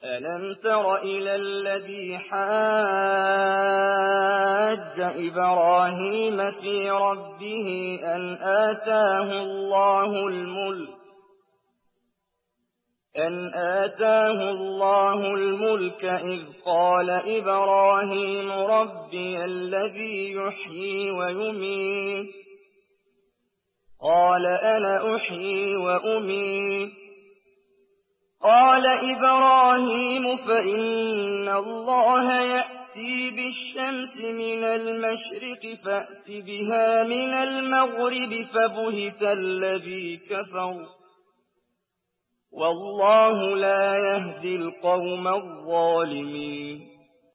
ألم تر إلى الذي حاج إبراهيم في ربه أن آتاه الله الملك إذ قال إبراهيم ربي الذي يحيي ويميت قال أنا أحيي وأميت قال إبراهيم فإن الله يأتي بالشمس من المشرق فأت بها من المغرب فبهت الذي كفر والله لا يهدي القوم الظالمين